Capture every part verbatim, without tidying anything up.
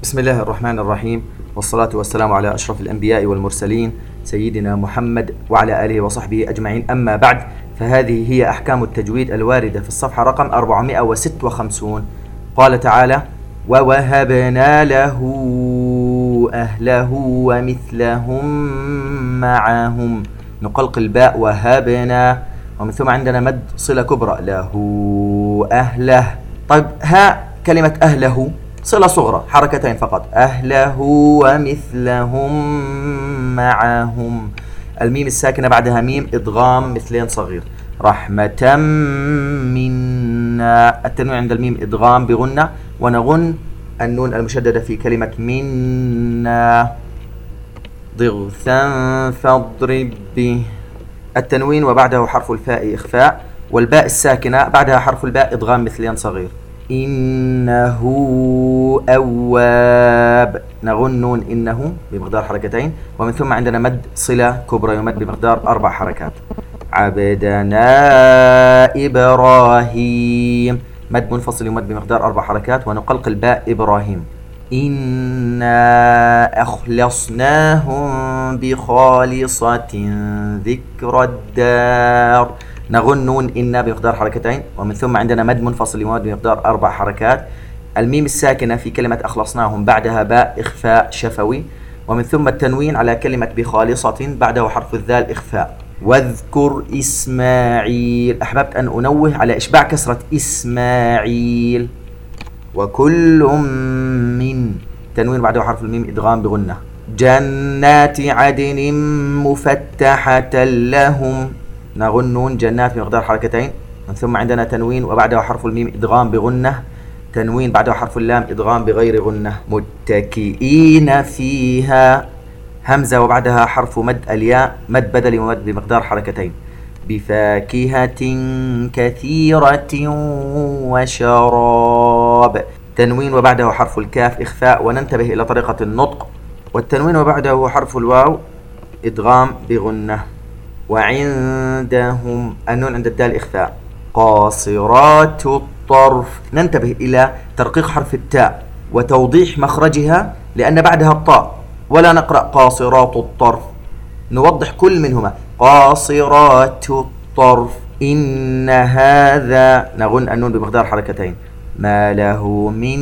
بسم الله الرحمن الرحيم، والصلاة والسلام على أشرف الأنبياء والمرسلين سيدنا محمد وعلى آله وصحبه أجمعين. أما بعد، فهذه هي أحكام التجويد الواردة في الصفحة رقم أربعمائة وستة وخمسين. قال تعالى: ووهبنا له أهله ومثلهم معهم. نقلقل الباء وهبنا، ومن ثم عندنا مد صلة كبرى له أهله. طيب، ها كلمة أهله صلة صغرى حركتين فقط، أهله ومثلهم معهم. الميم الساكنة بعدها ميم إدغام مثلين صغير. رحمة منا، التنوين عند الميم إدغام بغنة، ونغن النون المشددة في كلمة منا. ضغثا فاضرب به، التنوين وبعده حرف الفاء إخفاء، والباء الساكنة بعدها حرف الباء إدغام مثلين صغير. إنه أواب، نغن نون إنه بمقدار حركتين، ومن ثم عندنا مد صلة كبرى يمد بمقدار أربع حركات. عبدنا إبراهيم، مد منفصل يمد بمقدار أربع حركات، ونقلقل باء إبراهيم. إنا أخلصناهم بخالصة ذكر الدار، نغن نون إنا بمقدار حركتين، ومن ثم عندنا مد منفصل يمد بمقدار أربع حركات. الميم الساكنة في كلمة أخلصناهم بعدها باء إخفاء شفوي، ومن ثم التنوين على كلمة بخالصة بعده حرف الذال إخفاء. واذكر إسماعيل، أحببت أن أنوه على إشباع كسرة إسماعيل. وكل من، تنوين بعده حرف الميم إدغام بغنة. جنات عدن مفتحة لهم، نغن نون جنات بمقدار حركتين، من ثم عندنا تنوين وبعده حرف الميم إدغام بغنة، تنوين بعده حرف اللام إدغام بغير غنة. متكئين فيها، همزة وبعدها حرف مد الياء مد بدلي ومد بمقدار حركتين. بفاكهة كثيرة وشراب، تنوين وبعده حرف الكاف إخفاء، وننتبه إلى طريقة النطق، والتنوين وبعده حرف الواو إدغام بغنة. وعندهم، النون عند الدال إخفاء. قاصرات الطرف، ننتبه إلى ترقيق حرف التاء وتوضيح مخرجها لأن بعدها الطاء، ولا نقرأ قاصرات الطرف، نوضح كل منهما. قاصرات الطرف. إن هذا، نغن النون بمقدار حركتين. ما له من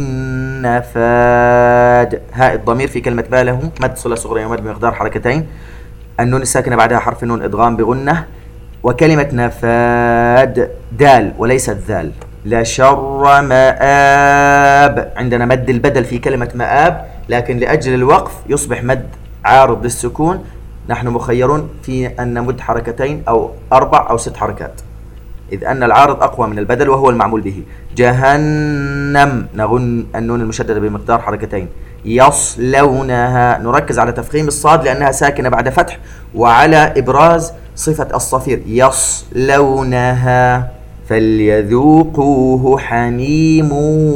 نفاد، هاء الضمير في كلمة ما له مد صلة صغرى يمد بمقدار حركتين، النون الساكنة بعدها حرف النون إدغام بغنة، وكلمة نفاد دال وليست ذال. لشر مآب، عندنا مد البدل في كلمة مآب، لكن لأجل الوقف يصبح مد عارض للسكون، نحن مخيرون في أن نمد حركتين أو أربع أو ست حركات، إذ أن العارض أقوى من البدل وهو المعمول به. جهنم، نغن النون المشددة بمقدار حركتين. يصلونها، نركز على تفخيم الصاد لأنها ساكنة بعد فتح، وعلى إبراز صفة الصفير. يصلونها. فليذوقوه حميم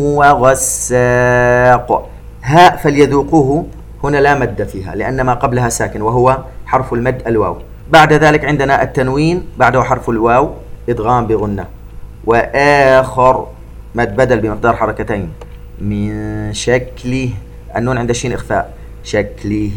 وغساق، هاء فليذوقوه هنا لا مد فيها لأن ما قبلها ساكن وهو حرف المد الواو. بعد ذلك عندنا التنوين بعده حرف الواو إدغام بغنة. وآخر مد بدل بمقدار حركتين. من شكله، النون عند الشين إخفاء. شكله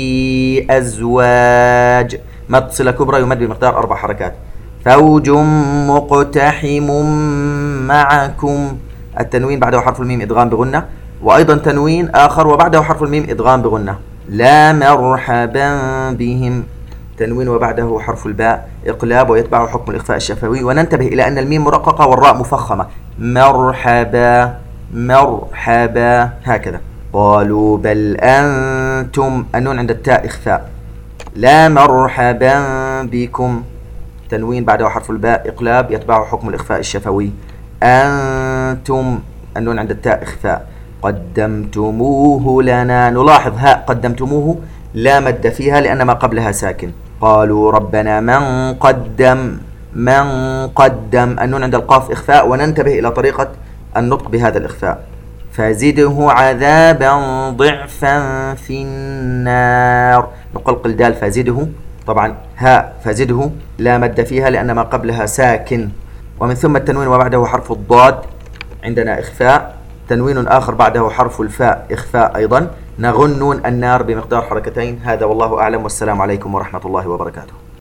أزواج، مد صلة كبرى يمد بمقدار أربع حركات. فوج مقتحم معكم، التنوين بعده حرف الميم إدغام بغنة، وأيضا تنوين آخر وبعده حرف الميم إدغام بغنة. لا مرحبا بهم، تنوين وبعده حرف الباء إقلاب ويتبعه حكم الإخفاء الشفوي، وننتبه إلى أن الميم مرققة والراء مفخمة. مرحبا مرحبا هكذا. قالوا بل أنتم، النون عند التاء إخفاء. لا مرحبا بكم، تنوين بعده حرف الباء إقلاب يتبعه حكم الإخفاء الشفوي. أنتم، النون عند التاء إخفاء. قدمتموه لنا، نلاحظ هاء قدمتموه لا مد فيها لأن ما قبلها ساكن. قالوا ربنا من قدم، من قدم، النون عند القاف إخفاء، وننتبه إلى طريقة النطق بهذا الإخفاء. فزده عذابا ضعفا في النار، نقلقل دال فزده، طبعا هاء فزده لا مد فيها لأن ما قبلها ساكن، ومن ثم التنوين وبعده حرف الضاد عندنا إخفاء. تنوين آخر بعده حرف الفاء إخفاء أيضا. نغن نون النار بمقدار حركتين. هذا والله أعلم، والسلام عليكم ورحمة الله وبركاته.